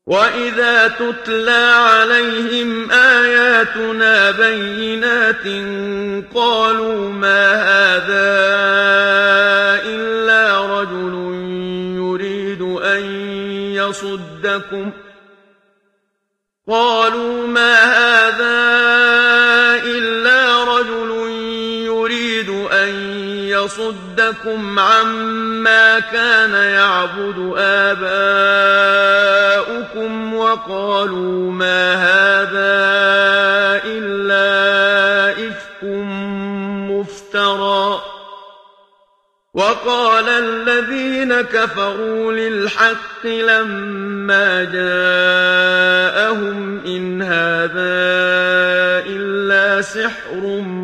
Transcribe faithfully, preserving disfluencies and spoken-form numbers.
وَإِذَا تُتْلَىٰ عَلَيْهِمْ آيَاتُنَا بَيِّنَاتٍ قَالُوا مَا هَٰذَا إِلَّا رَجُلٌ يُرِيدُ أَن يَصُدَّكُمْ قَالُوا مَا هَٰذَا إِلَّا رَجُلٌ يُرِيدُ أَن يَصُدَّكُمْ عَمَّا كَانَ يَعْبُدُ آبَاؤُكُمْ وَقَالُوا مَا هَٰذَا إِلَّا إِفْكٌ مُّفْتَرًى وَقَالَ الَّذِينَ كَفَرُوا لِلْحَقِّ لَمَّا جَاءَهُمْ إِنْ هَٰذَا إِلَّا سِحْرٌ